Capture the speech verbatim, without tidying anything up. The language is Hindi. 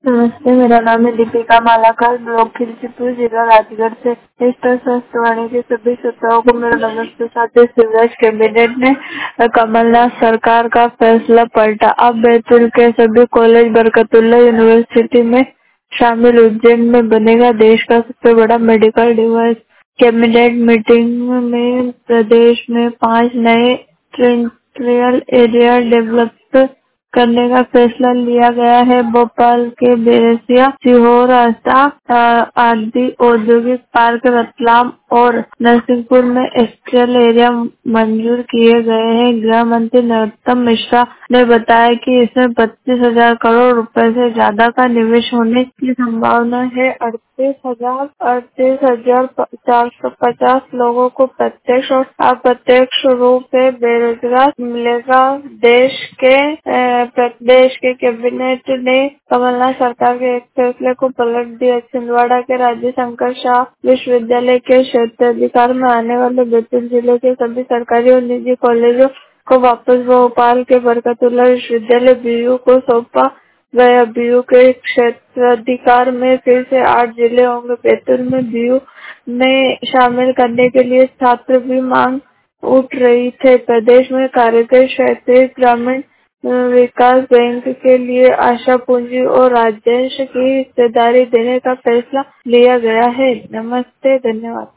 नमस्ते, मेरा नाम है दीपिका मालाकर, ब्लॉक खिलचीपुर, जिला राजगढ़ से। इस तरह स्वस्थवाणी के सभी श्रोताओं को मेरा नमस्ते। साथ ही शिवराज कैबिनेट ने कमलनाथ सरकार का फैसला पलटा। अब बैतूल के सभी कॉलेज बरकतुल्लाह यूनिवर्सिटी में शामिल। उज्जैन में बनेगा देश का सबसे बड़ा मेडिकल डिवाइस। कैबिनेट मीटिंग में प्रदेश में पांच नए इंडस्ट्रियल एरिया डेवलप करने का फैसला लिया गया है। भोपाल के बेरसिया, सीहोर, आस्था आदि औद्योगिक पार्क, रतलाम और नरसिंहपुर में इंडस्ट्रियल एरिया मंजूर किए गए हैं। गृह मंत्री नरोत्तम मिश्रा ने बताया कि इसमें पच्चीस हजार करोड़ रुपए से ज्यादा का निवेश होने की संभावना है। अड़तीस हजार अड़तीस हजार चार सौ पचास लोगों को प्रत्यक्ष और अप्रत्यक्ष रूप से बेरोजगार मिलेगा। देश के प्रदेश के कैबिनेट ने कमलनाथ सरकार के एक फैसले को पलट दिया। छिंदवाड़ा के राजीव शंकर शाह विश्वविद्यालय के क्षेत्राधिकार में आने वाले बैतूल जिले के सभी सरकारी और निजी कॉलेजों को वापस भोपाल के बरकतुल्लाह विश्वविद्यालय बीयू को सौंपा गया। बीयू के क्षेत्राधिकार में फिर से आठ जिले होंगे। बैतूल में बीयू में शामिल करने के लिए छात्र भी मांग उठ रही थे। प्रदेश में कार्यरत क्षेत्रीय ग्रामीण विकास बैंक के लिए आशा पूंजी और राजस्व की हिस्सेदारी देने का फैसला लिया गया है। नमस्ते, धन्यवाद।